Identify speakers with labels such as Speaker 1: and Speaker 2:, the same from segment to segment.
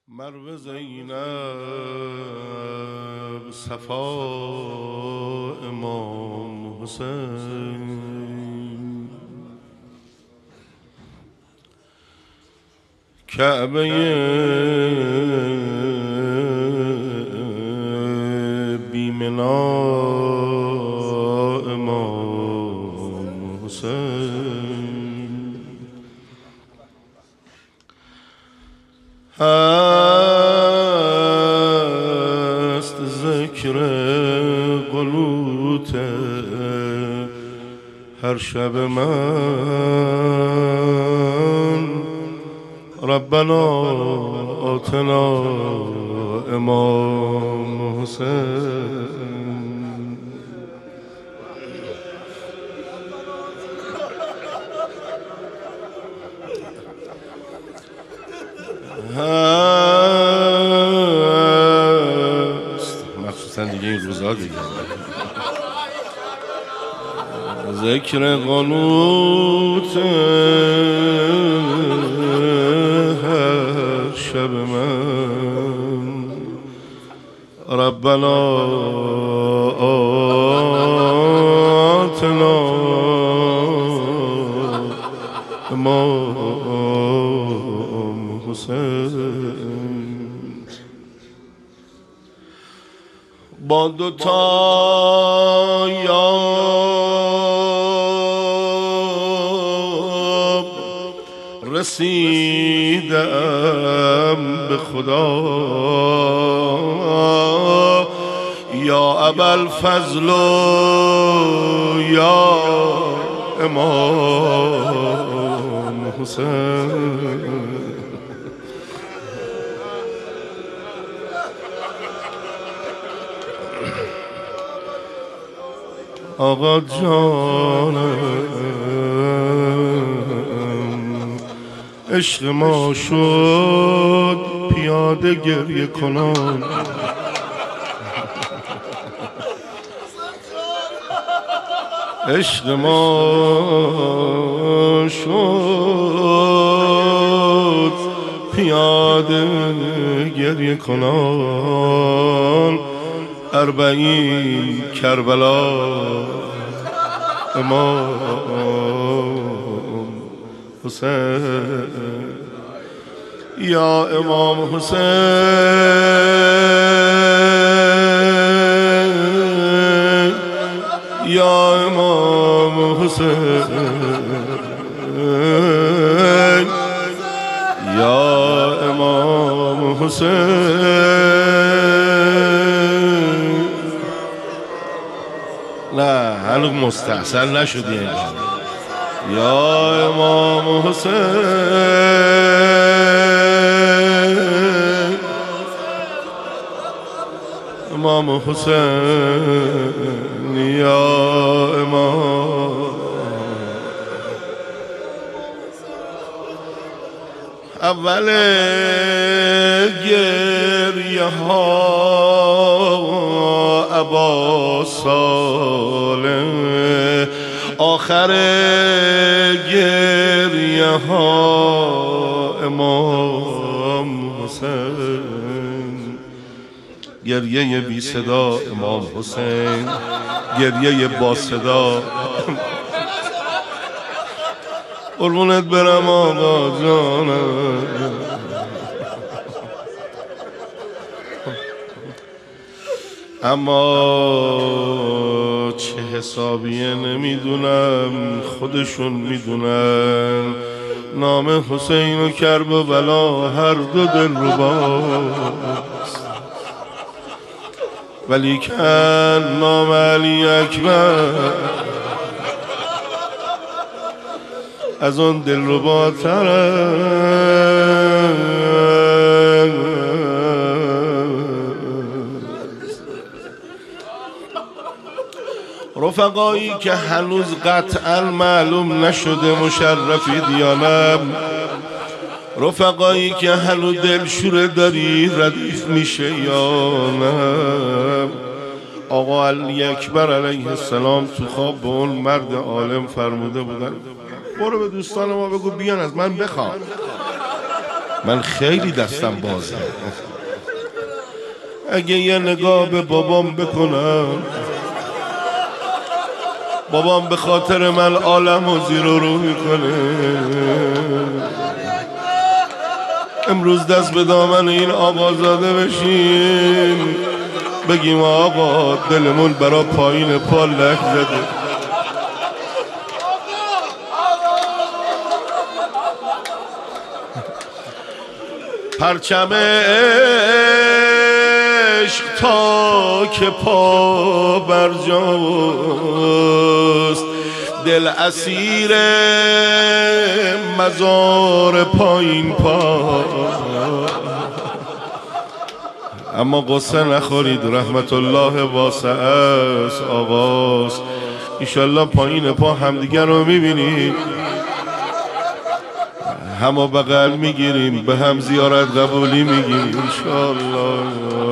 Speaker 1: مرو زینب صفا امام حسین کعبه بیمنا امام حسین هست ذکر قنوت هر شب من ربنا آتنا امام حسین هست مخصوصا دیگه این روزها دیگه ذکر قنوت هر شب من ربنا آتنا امام حسین با دوتا یاب رسیدم به خدا یا ابوالفضل یا امام حسین آقا جانم عشق ما شد پیاده گریه کنان عشق ما شد پیاده گریه کنان اربعین کربلا امام حسین یا امام حسین یا امام حسین یا امام حسین نه هنوز مستحسن نشدی اینجا یا امام حسین امام حسین یا امام اول گریه ها ابا صالح آخر گریه ها امام حسین گریه بی صدا امام حسین گریه با صدا قربونت برم آقا جانم اما چه حسابیه نمیدونم خودشون میدونن نام حسین و کرب و بلا هر دو دل رو باست ولی کن نام علی اکبر از اون دل رو با رفقایی که هنوز قطعا معلوم نشده مشرفید یا نه رفقایی که هنوز دلشوره داری ردیف میشه یا نه آقا علی اکبر علیه السلام تو خواب به اون مرد عالم فرموده بودن برو به دوستان ما بگو بیان از من بخوان من خیلی دستم بازه. اگه یه نگاه به بابام بکنم، بابام به خاطر من عالم و زیر و رو میکنه. امروز دست به دامن این آقازاده بشیم، بگیم آقا دلمون برا پایین پا لک زده. پرچم عشق تا که پا بر جاست، دل اسیر مزار پایین پا. اما قصه نخورید، رحمت الله واسع است آقاست. ایشالله پایین پا همدیگر رو میبینید، همه بغل میگیریم، به هم زیارت قبولی میگیریم انشالله.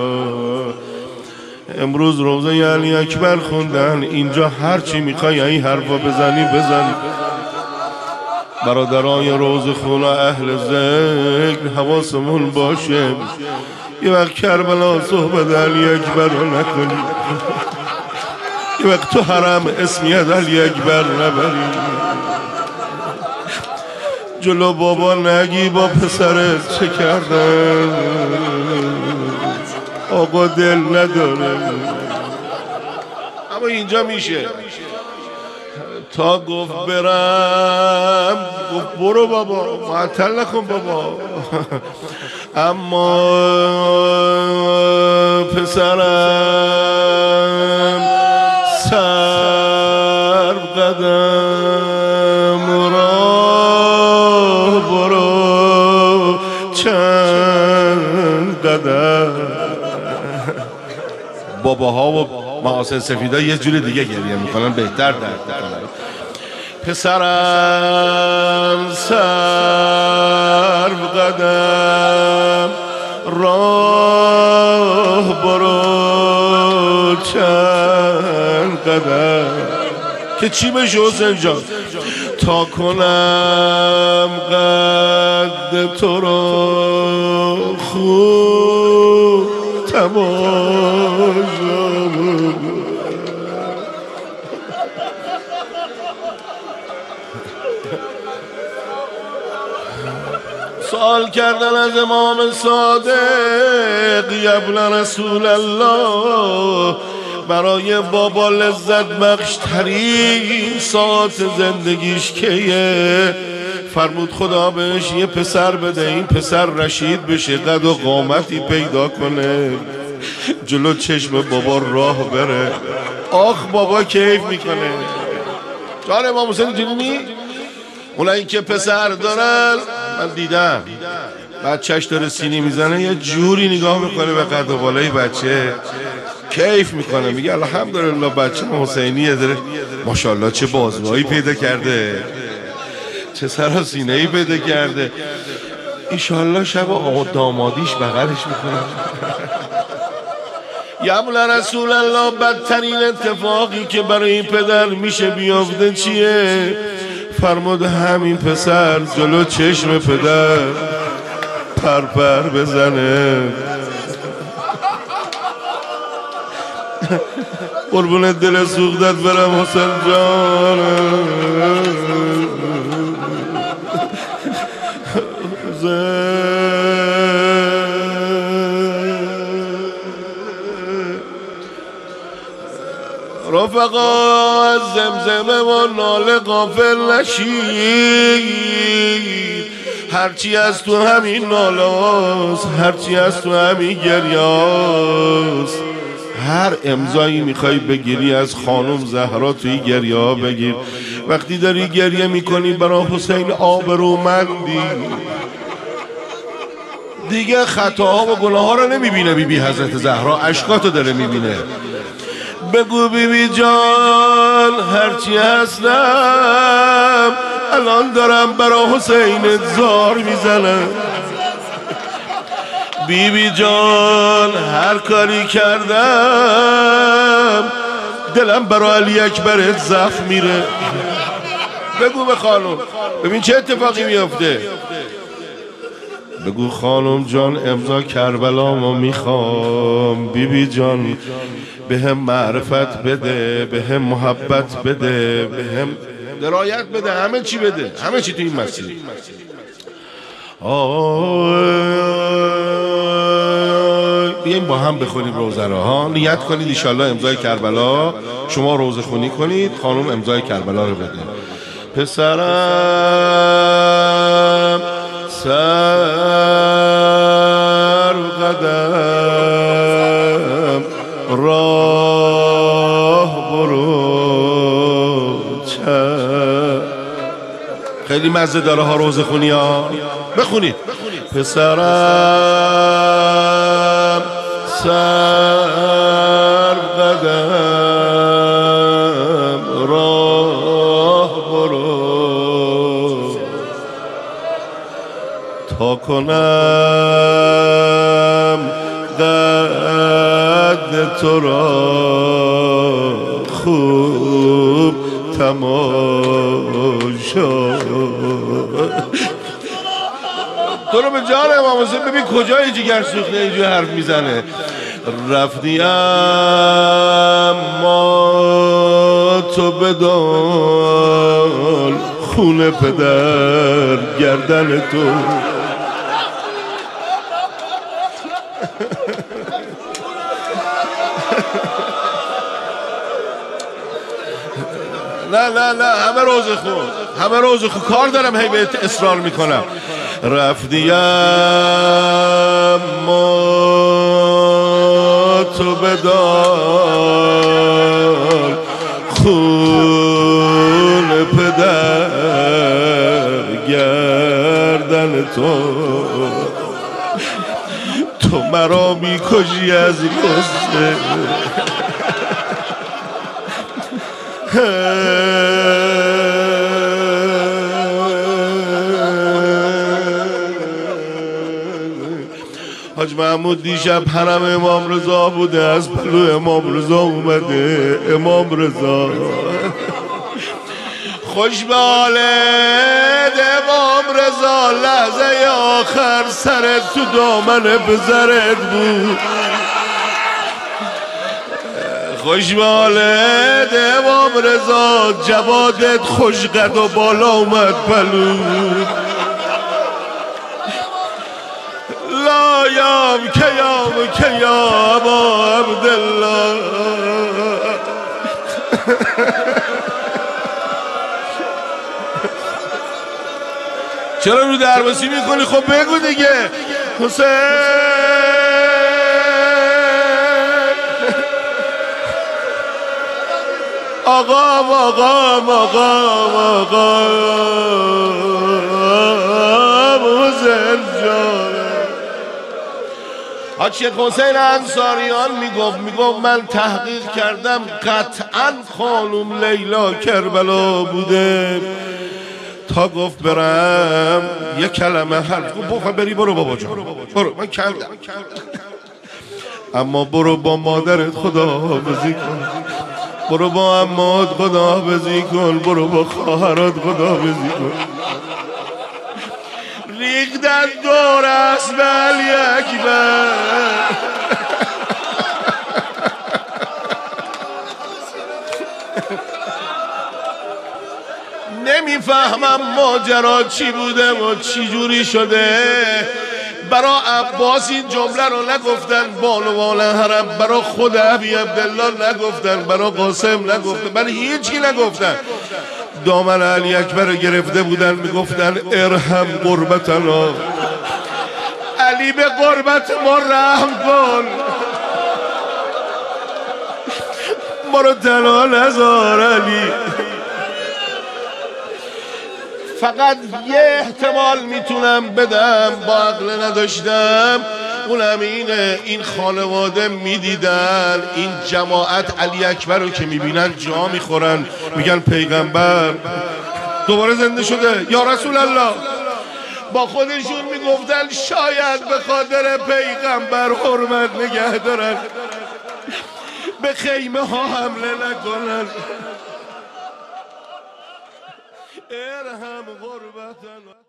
Speaker 1: امروز روزه علی اکبر خوندن، اینجا هرچی میخوای این حرفا بزنی بزنی. برادرای روز خونا اهل ذکر حواسمون باشه، یه وقت کربلا صحبت علی اکبر رو نکنی، یه وقت تو حرم اسمیت علی اکبر نبری. جلو بابا نگی با پسرت چه کردن، آقا دل نداره. اما اینجا میشه تا گفت برم، گفت برو بابا، معطل نکن بابا. اما پسرم سر قدم راه برو چند قدم. باباها و محاسن سفیدا یه جور دیگه گریه میکنن، بهتر درد میکنن. پسرم سر قدم راه برو چند قدم، که چی بشه حسین جان؟ تا کنم قد تو رو خوب تماشا. سوال کردن از امام صادق، یبن رسول الله، برای بابا لذت بخش ترین ساعت زندگیش کیه؟ فرمود خدا بهش یه پسر بده، این پسر رشید بشه، قد و قامتی پیدا کنه، جلو چشم بابا راه بره. آخ بابا کیف میکنه. جان امام حسین جنینی اونایی که پسر دارن، من دیدم بچهش داره سینی میزنه، یه جوری نگاه میکنه به قد و بالای بچه، کیف میکنه، میگه الحمدلله بچه حسینیه داره، ماشاءالله چه بازوهایی پیدا کرده، چه سر و سینه‌ای پیدا کرده، ایشالله شب دامادیش بغلش میکنه. یبن رسول الله، بدترین اتفاقی که برای این پدر میشه بیافته چیه؟ فرمود همین پسر جلو چشم پدر پرپر بزنه. قربون دل سوختت برم حسین جان. رفقا از زمزمه و ناله غافل نشید، هرچی از تو همین نالاست، هرچی از تو همین گریاست. هر امضایی میخوای بگیری از خانم زهرا توی گریه ها بگیر. وقتی داری گریه میکنی برای حسین آبرومندی، دیگه خطاها و گناه ها رو نمیبینه. بیبی حضرت زهرا اشکاتو داره میبینه. بگو بیبی جان هرچی هستم الان دارم برای حسین زار میزنم. بیبی جان هر کاری کردم دلم برای علی اکبرت زخم میره. بگو به خانم ببین چه اتفاقی میافته. بگو خانم جان امضا کربلا ما میخوام، بیبی جان به هم معرفت بده، به هم محبت بده، به هم درایت بده، همه چی بده، همه چی تو این مسیر. بیاییم با هم بخونیم روزه را ها. نیت کنید انشالله امضای کربلا، شما روزه خونی کنید، خانم امضای کربلا رو بده. پسرم سر قدم راه برو خیلی مزه داره ها روزه خونی ها. بخونید. پسرم سر قدم راه برو تا کنم قد تو را خوب تماشا. تو رو به جان امام حسین ببین کجای جگر سوخته اینجور حرف میزنه. رفتی اما تو بدان خون پدر گردن تو. نه نه نه همه روزه خون، همه روزه خون. کار دارم هی بهت اصرار میکنم. رفتی اما تو بدان خون پدر گردن تو مرا میکشی از غصه. حاج محمود دیشب حرم امام رضا بوده، از پلو امام رضا اومده. امام رضا خوش به حالت امام رضا، لحظه آخر سرت تو دامن پسرت بود. خوش به حالت امام رضا، جوادت خوش قد و بالا اومد پلو. لایام که یا ابا عبدالله. چرا رو درباسی میکنی؟ خب بگو دیگه. حسین آقام حسین جان. حاج شیخ حسین انصاریان میگفت من تحقیق کردم قطعا خانم لیلا کربلا بوده. تا گفت برم یک کلمه حرف گفت بری برو بابا جان برو، من کردم. اما برو با مادرت خداحافظی کن، برو با عمات خداحافظی کن، برو با خواهرات خداحافظی کن. ریختن دور اسب علی اکبر. نمیفهمم ماجرا چی بوده و چی جوری شده. برا عباس این جمله رو نگفتن، بانوان حرم برا خود ابی عبدالله نگفتن، برا قاسم نگفتن، برا هیچی نگفتن. دامن علی اکبر رو گرفته بودن میگفتن ارحم قربتنا، علی به قربت ما رحم کن، ما رو تنها نذار علی. فقط یه احتمال میتونم بدم، با عقل نداشتم، اونم اینه این خانواده میدیدن این جماعت علی اکبر رو که میبینن جا میخورن، میگن پیغمبر دوباره زنده شده یا رسول الله. با خودشون میگفتن شاید به خاطر پیغمبر حرمت نگه دارن، به خیمه ها حمله نکنن. ارحم غربتنا.